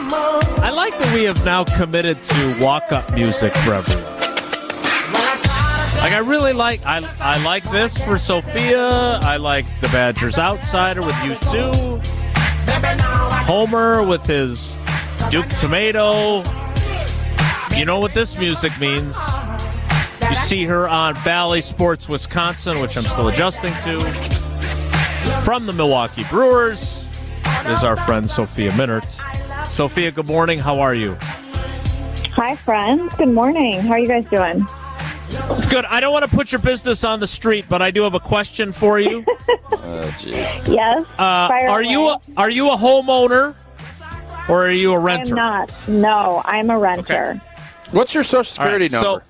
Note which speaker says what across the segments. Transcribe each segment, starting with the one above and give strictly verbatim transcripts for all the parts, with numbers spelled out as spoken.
Speaker 1: I like that we have now committed to walk-up music for everyone. Like, I really like, I I like this for Sophia. I like the Badgers Outsider with you too. Homer with his Duke Tomato. You know what this music means. You see her on Bally Sports Wisconsin, which I'm still adjusting to. From the Milwaukee Brewers is our friend Sophia Minert. Sophia, good morning. How are you?
Speaker 2: Hi, friends. Good morning. How are you guys doing?
Speaker 1: Good. I don't want to put your business on the street, but I do have a question for you.
Speaker 3: Oh, jeez.
Speaker 2: Yes.
Speaker 1: Uh, are
Speaker 2: away.
Speaker 1: you a, are you a homeowner or are you a renter?
Speaker 2: I'm not. No, I'm a renter.
Speaker 1: Okay.
Speaker 3: What's your social security
Speaker 1: right,
Speaker 3: number?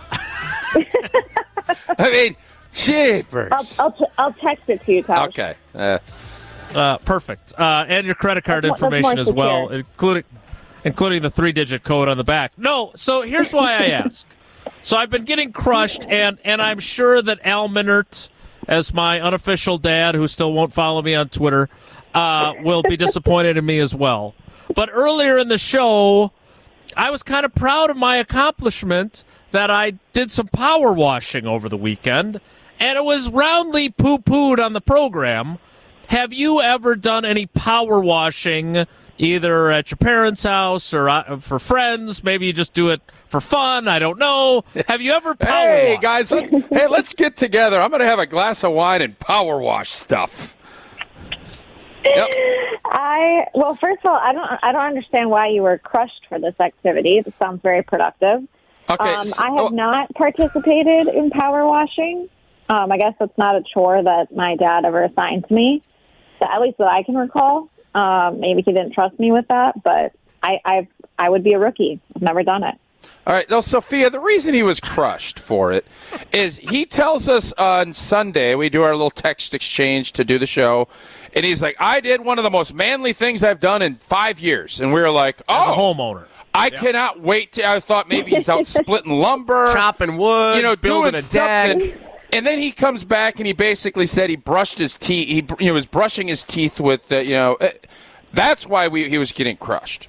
Speaker 3: I mean, jeepers.
Speaker 2: I'll, I'll, t- I'll text it to you, Tosh.
Speaker 3: Okay. Uh,
Speaker 1: Uh, perfect. Uh, and your credit card
Speaker 2: That's more- that's
Speaker 1: information
Speaker 2: more
Speaker 1: as well,
Speaker 2: secure.
Speaker 1: including including the three-digit code on the back. No, so here's why I ask. So I've been getting crushed, and, and I'm sure that Al Minert, as my unofficial dad, who still won't follow me on Twitter, uh, will be disappointed in me as well. But earlier in the show, I was kind of proud of my accomplishment that I did some power washing over the weekend, and it was roundly poo-pooed on the program. Have you ever done any power washing, either at your parents' house or uh, for friends? Maybe you just do it for fun. I don't know. Have you ever power
Speaker 3: hey,
Speaker 1: washed?
Speaker 3: guys. Let's, hey, let's get together. I'm going to have a glass of wine and power wash stuff. Yep.
Speaker 2: I well, first of all, I don't I don't understand why you were crushed for this activity. It sounds very productive.
Speaker 3: Okay.
Speaker 2: Um,
Speaker 3: so-
Speaker 2: I have
Speaker 3: oh,
Speaker 2: not participated in power washing. Um, I guess that's not a chore that my dad ever assigned to me, so at least that I can recall. Um, maybe he didn't trust me with that, but I I've, I would be a rookie. I've never done it.
Speaker 3: All right, now, Sophia, the reason he was crushed for it is he tells us on Sunday, we do our little text exchange to do the show, and he's like, I did one of the most manly things I've done in five years. And we were like,
Speaker 1: As a
Speaker 3: oh,
Speaker 1: homeowner.
Speaker 3: I cannot wait. To, I thought maybe he's out splitting lumber.
Speaker 4: Chopping wood,
Speaker 3: you know,
Speaker 4: building
Speaker 3: doing
Speaker 4: a deck.
Speaker 3: something. And then he comes back and he basically said he brushed his teeth. He you know, was brushing his teeth with, uh, you know, uh, that's why we, he was getting crushed.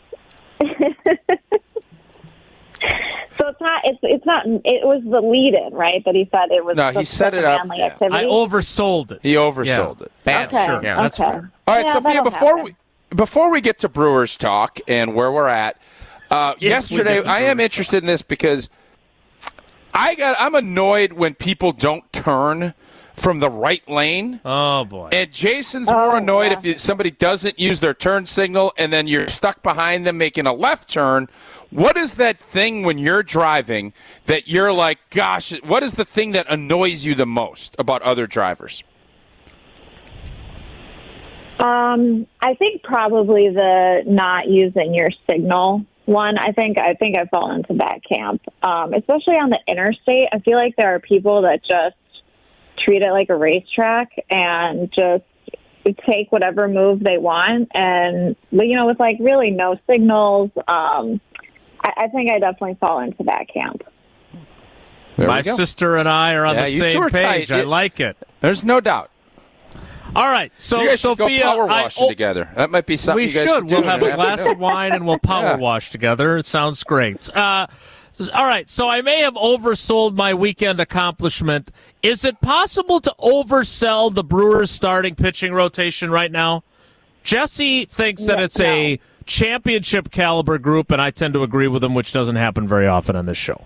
Speaker 2: So it's not. It's it's not. It was the lead-in, right? That he said it was.
Speaker 3: No, he
Speaker 2: just
Speaker 3: set
Speaker 2: such
Speaker 3: it
Speaker 2: a
Speaker 3: up,
Speaker 2: manly
Speaker 3: yeah.
Speaker 2: activity.
Speaker 1: I oversold it.
Speaker 3: He oversold
Speaker 1: Yeah.
Speaker 3: it.
Speaker 4: Bad.
Speaker 2: Okay.
Speaker 1: Sure.
Speaker 4: Yeah,
Speaker 1: that's
Speaker 2: okay.
Speaker 1: fair.
Speaker 3: All right,
Speaker 2: Yeah,
Speaker 3: Sophia,
Speaker 2: that'll
Speaker 3: before
Speaker 2: happen.
Speaker 3: we before we get to Brewers talk and where we're at, uh,
Speaker 1: Yes, we
Speaker 3: yesterday
Speaker 1: get to
Speaker 3: I am
Speaker 1: Brewers
Speaker 3: interested in this because I got I'm annoyed when people don't turn from the right lane.
Speaker 1: Oh, boy.
Speaker 3: And Jason's
Speaker 2: Oh,
Speaker 3: more annoyed
Speaker 2: yeah.
Speaker 3: if you, somebody doesn't use their turn signal and then you're stuck behind them making a left turn. What is that thing when you're driving that you're like, gosh, what is the thing that annoys you the most about other drivers?
Speaker 2: Um, I think probably the not using your signal one. I think I think I fall into that camp, um, especially on the interstate. I feel like there are people that just treat it like a racetrack and just take whatever move they want, and you know, with like really no signals. Um, I, I think I definitely fall into that camp.
Speaker 3: There
Speaker 1: My
Speaker 3: we go.
Speaker 1: sister and I are on
Speaker 3: Yeah,
Speaker 1: the
Speaker 3: you two
Speaker 1: same
Speaker 3: are
Speaker 1: page.
Speaker 3: tight.
Speaker 1: I
Speaker 3: It-
Speaker 1: like it.
Speaker 3: There's no doubt.
Speaker 1: All right, so
Speaker 3: You guys should
Speaker 1: Sophia,
Speaker 3: go power
Speaker 1: I-
Speaker 3: washing
Speaker 1: oh,
Speaker 3: together. That might be something
Speaker 1: we
Speaker 3: you guys
Speaker 1: should.
Speaker 3: could do
Speaker 1: We'll
Speaker 3: in
Speaker 1: have
Speaker 3: an
Speaker 1: a glass
Speaker 3: afternoon.
Speaker 1: of wine and we'll power
Speaker 3: Yeah.
Speaker 1: wash together. It sounds great. Uh, all right, so I may have oversold my weekend accomplishment. Is it possible to oversell the Brewers' starting pitching rotation right now? Jesse thinks that
Speaker 2: No,
Speaker 1: it's a championship caliber group, and I tend to agree with him, which doesn't happen very often on this show.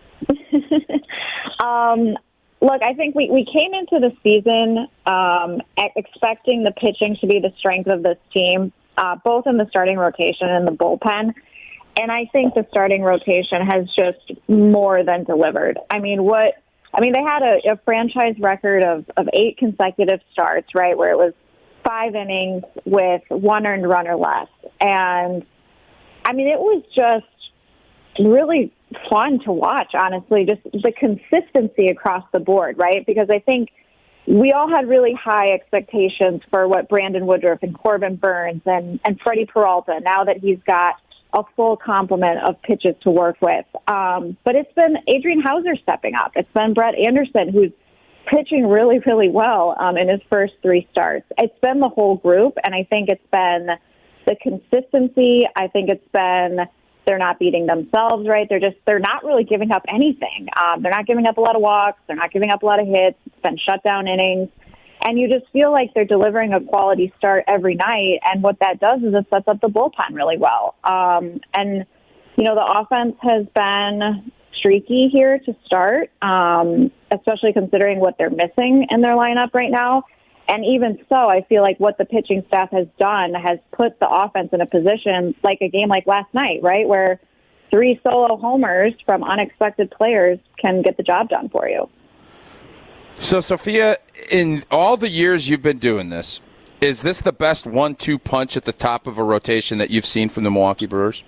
Speaker 2: Um, look, I think we, we came into the season um, e- expecting the pitching to be the strength of this team, uh, both in the starting rotation and the bullpen. And I think the starting rotation has just more than delivered. I mean, what? I mean, they had a, a franchise record of, of eight consecutive starts, right, where it was five innings with one earned run or less. And, I mean, it was just really fun to watch, honestly, just the consistency across the board, right? Because I think we all had really high expectations for what Brandon Woodruff and Corbin Burns and, and Freddie Peralta, now that he's got a full complement of pitches to work with. Um, but it's been Adrian Hauser stepping up. It's been Brett Anderson, who's pitching really, really well um, in his first three starts. It's been the whole group, and I think it's been the consistency. I think it's been they're not beating themselves, right? They're just they're not really giving up anything. Um, they're not giving up a lot of walks. They're not giving up a lot of hits. It's been shutdown innings. And you just feel like they're delivering a quality start every night. And what that does is it sets up the bullpen really well. Um, and, you know, the offense has been streaky here to start, um, especially considering what they're missing in their lineup right now. And even so, I feel like what the pitching staff has done has put the offense in a position like a game like last night, right, where three solo homers from unexpected players can get the job done for you.
Speaker 3: So, Sophia, in all the years you've been doing this, is this the best one two punch at the top of a rotation that you've seen from the Milwaukee Brewers?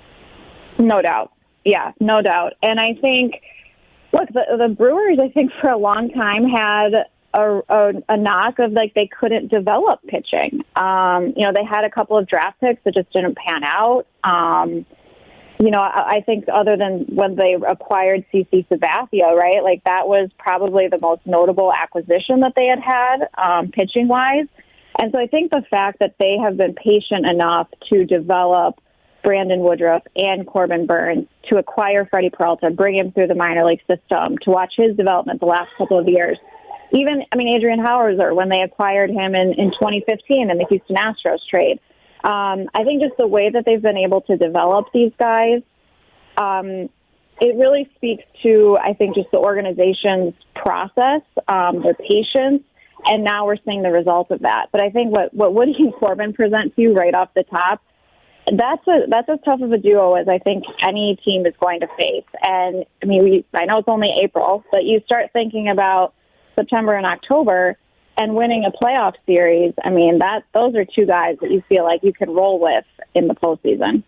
Speaker 2: No doubt. Yeah, no doubt. And I think, look, the, the Brewers, I think, for a long time had a, a, a knock of, like, they couldn't develop pitching. Um, you know, they had a couple of draft picks that just didn't pan out. Um You know, I think other than when they acquired CeCe Sabathia, right, like that was probably the most notable acquisition that they had had um, pitching-wise. And so I think the fact that they have been patient enough to develop Brandon Woodruff and Corbin Burnes, to acquire Freddie Peralta, bring him through the minor league system, to watch his development the last couple of years. Even, I mean, Adrian Hauser, when they acquired him in, in twenty fifteen in the Houston Astros trade. Um, I think just the way that they've been able to develop these guys, um, it really speaks to, I think, just the organization's process, um, their patience, and now we're seeing the results of that. But I think what, what Woody and Corbin present to you right off the top, that's a, that's as tough of a duo as I think any team is going to face. And, I mean, we, I know it's only April, but you start thinking about September and October, and winning a playoff series, I mean, that those are two guys that you feel like you can roll with in the postseason.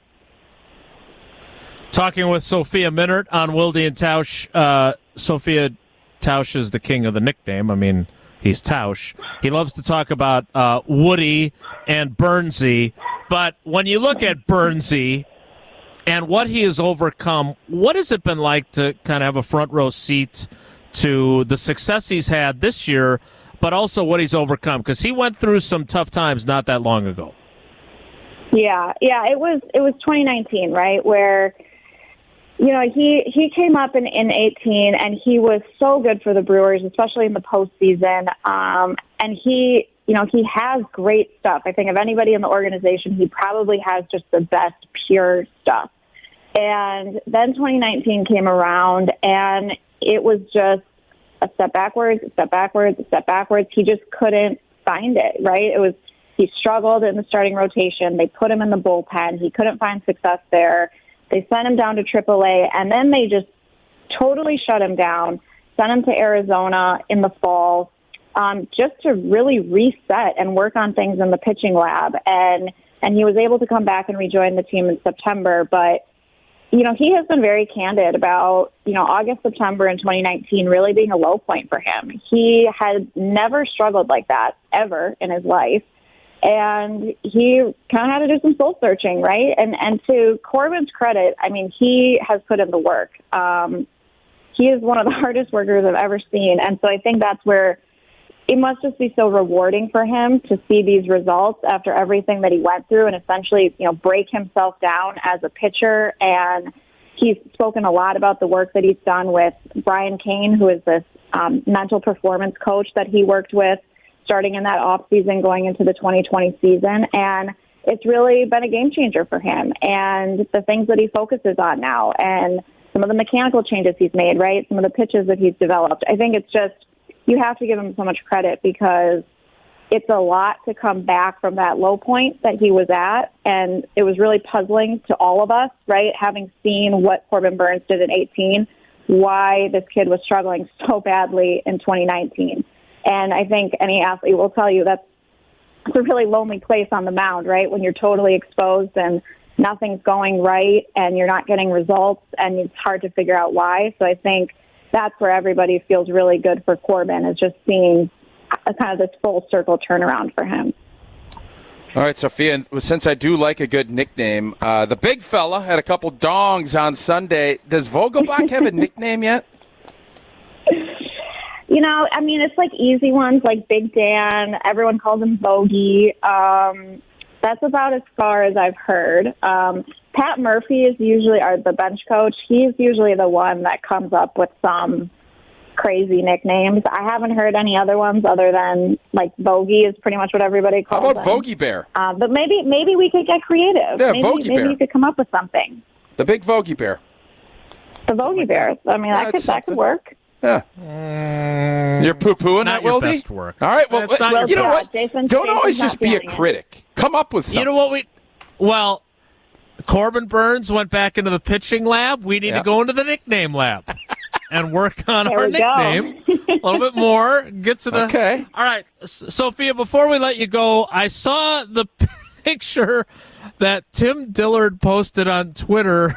Speaker 1: Talking with Sophia Minnaert on Wilde and Tausch. Uh, Sophia, Tausch is the king of the nickname. I mean, he's Tausch. He loves to talk about uh, Woody and Burnsy. But when you look at Burnsy and what he has overcome, what has it been like to kind of have a front row seat to the success he's had this year, but also what he's overcome? Because he went through some tough times not that long ago.
Speaker 2: Yeah, yeah, it was it was twenty nineteen, right, where, you know, he, he came up in, in eighteen, and he was so good for the Brewers, especially in the postseason. Um, and he, you know, he has great stuff. I think of anybody in the organization, he probably has just the best pure stuff. And then twenty nineteen came around, and it was just a step backwards, a step backwards, a step backwards. He just couldn't find it, right? It was, he struggled in the starting rotation. They put him in the bullpen. He couldn't find success there. They sent him down to triple A, and then they just totally shut him down, sent him to Arizona in the fall, um, just to really reset and work on things in the pitching lab. And, and he was able to come back and rejoin the team in September, but you know, he has been very candid about, you know, August, September in twenty nineteen really being a low point for him. He had never struggled like that ever in his life. And he kind of had to do some soul searching, right? And and to Corbin's credit, I mean, he has put in the work. Um, he is one of the hardest workers I've ever seen. And so I think that's where it must just be so rewarding for him to see these results after everything that he went through and essentially, you know, break himself down as a pitcher. And he's spoken a lot about the work that he's done with Brian Kane, who is this um, mental performance coach that he worked with starting in that off season going into the twenty twenty season. And it's really been a game changer for him, and the things that he focuses on now and some of the mechanical changes he's made, right? Some of the pitches that he's developed. I think it's just, you have to give him so much credit because it's a lot to come back from that low point that he was at. And it was really puzzling to all of us, right? Having seen what Corbin Burnes did in eighteen, why this kid was struggling so badly in twenty nineteen. And I think any athlete will tell you that's it's a really lonely place on the mound, right? When you're totally exposed and nothing's going right and you're not getting results and it's hard to figure out why. So I think that's where everybody feels really good for Corbin, is just seeing a kind of this full circle turnaround for him.
Speaker 3: All right, Sophia, since I do like a good nickname, uh, the big fella had a couple dongs on Sunday. Does Vogelbach have a nickname yet?
Speaker 2: You know, I mean, it's like easy ones like Big Dan. Everyone calls him Bogey. Um, That's about as far as I've heard. Um, Pat Murphy is usually our the bench coach. He's usually the one that comes up with some crazy nicknames. I haven't heard any other ones other than like Bogey is pretty much what everybody calls
Speaker 3: How about
Speaker 2: him.
Speaker 3: Vogie Bear?
Speaker 2: Um, but maybe maybe we could get creative.
Speaker 3: Yeah,
Speaker 2: maybe,
Speaker 3: Vogie
Speaker 2: maybe
Speaker 3: Bear.
Speaker 2: you could come up with something.
Speaker 3: The big Vogie Bear.
Speaker 2: The Bogey Bear. I mean,
Speaker 3: Yeah,
Speaker 2: that could
Speaker 3: it's
Speaker 2: that could
Speaker 3: something.
Speaker 2: work.
Speaker 3: Yeah. You're poo-pooing
Speaker 1: Not
Speaker 3: that,
Speaker 1: your
Speaker 3: Wildy?
Speaker 1: best work.
Speaker 3: All right, well,
Speaker 1: It's not
Speaker 3: you
Speaker 1: your
Speaker 3: know
Speaker 2: best.
Speaker 3: what?
Speaker 2: Jason-
Speaker 3: Don't
Speaker 2: Jason's
Speaker 3: always
Speaker 2: not
Speaker 3: just be a
Speaker 2: feeling it.
Speaker 3: critic. Come up with something.
Speaker 1: You know what we? Well, Corbin Burns went back into the pitching lab. We need
Speaker 3: Yeah.
Speaker 1: to go into the nickname lab and work on
Speaker 2: There
Speaker 1: our
Speaker 2: we go.
Speaker 1: nickname a little bit more. Get to the
Speaker 3: Okay.
Speaker 1: All right, S- Sophia. Before we let you go, I saw the picture that Tim Dillard posted on Twitter.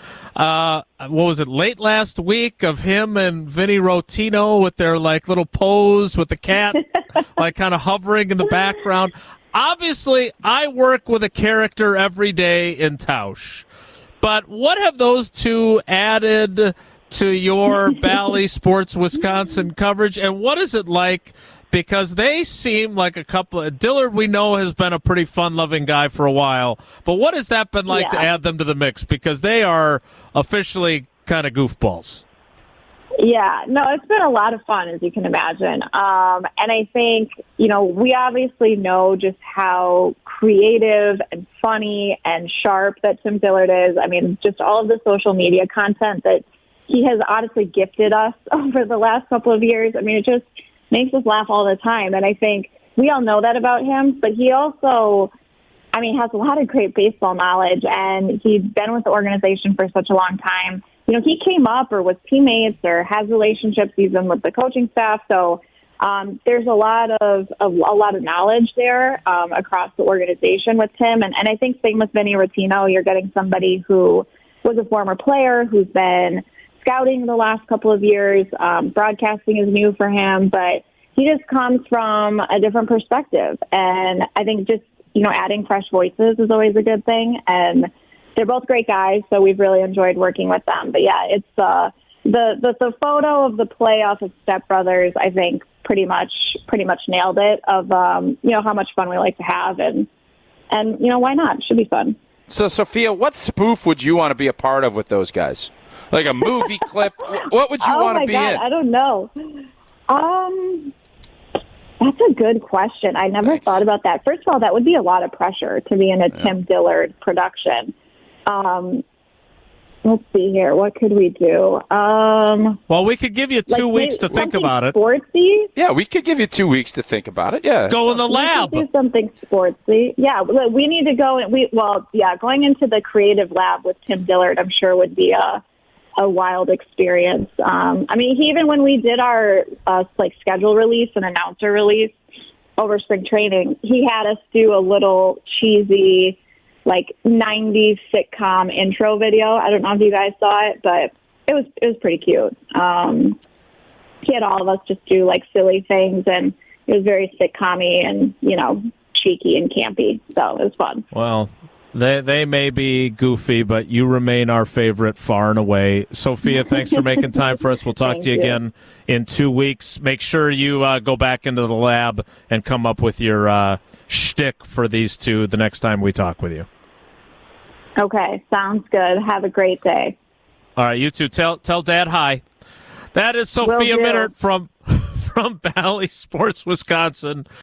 Speaker 1: Uh, what was it? Late last week of him and Vinny Rotino with their like little pose with the cat, like kind of hovering in the background. Obviously, I work with a character every day in Tausch, but what have those two added to your Bally Sports Wisconsin coverage, and what is it like? Because they seem like a couple of Dillard, we know, has been a pretty fun-loving guy for a while. But what has that been like
Speaker 2: Yeah.
Speaker 1: to add them to the mix? Because they are officially kind of goofballs.
Speaker 2: Yeah, no, it's been a lot of fun, as you can imagine. Um, and I think, you know, we obviously know just how creative and funny and sharp that Tim Dillard is. I mean, just all of the social media content that he has honestly gifted us over the last couple of years. I mean, it just makes us laugh all the time. And I think we all know that about him, but he also, I mean, has a lot of great baseball knowledge, and he's been with the organization for such a long time. You know, he came up or was teammates or has relationships even with the coaching staff. So um, there's a lot of, of a lot of knowledge there um, across the organization with Tim. And, and I think same with Vinny Rotino. You're getting somebody who was a former player who's been scouting the last couple of years. Um, broadcasting is new for him, but he just comes from a different perspective. And I think just, you know, adding fresh voices is always a good thing. And they're both great guys, so we've really enjoyed working with them. But yeah, it's uh, the, the the photo of the playoff of Step Brothers, I think, pretty much pretty much nailed it. Of um, you know how much fun we like to have, and and you know why not? It should be fun.
Speaker 3: So, Sophia, what spoof would you want to be a part of with those guys? Like a movie clip? What would you
Speaker 2: oh
Speaker 3: want
Speaker 2: my
Speaker 3: to be
Speaker 2: God,
Speaker 3: in?
Speaker 2: I don't know. Um, that's a good question. I never
Speaker 3: Thanks.
Speaker 2: thought about that. First of all, that would be a lot of pressure to be in a
Speaker 3: Yeah.
Speaker 2: Tim Dillard production. Um, let's see here. What could we do? Um,
Speaker 1: Well, we could give you two
Speaker 2: like
Speaker 1: weeks to
Speaker 2: maybe
Speaker 1: think
Speaker 2: something
Speaker 1: about it.
Speaker 2: Sportsy.
Speaker 3: Yeah, we could give you two weeks to think about it. Yeah.
Speaker 1: Go in the
Speaker 2: We
Speaker 1: lab.
Speaker 2: could do something sportsy. Yeah, we we need to go. And we well, yeah, going into the creative lab with Tim Dillard, I'm sure would be a a wild experience. Um, I mean, he, even when we did our uh, like schedule release and announcer release over spring training, he had us do a little cheesy, like nineties sitcom intro video. I don't know if you guys saw it, but it was it was pretty cute. Um, he had all of us just do like silly things, and it was very sitcom-y and, you know, cheeky and campy. So it was fun.
Speaker 1: Well, they they may be goofy, but you remain our favorite far and away. Sophia, thanks for making time for us. We'll talk
Speaker 2: Thank
Speaker 1: to you,
Speaker 2: you.
Speaker 1: again in two weeks. Make sure you uh, go back into the lab and come up with your uh, shtick for these two the next time we talk with you.
Speaker 2: Okay, sounds good. Have a great day.
Speaker 1: All right, you two, tell tell Dad hi. That is Sophia
Speaker 2: Will do.
Speaker 1: Minert from from Bally Sports Wisconsin.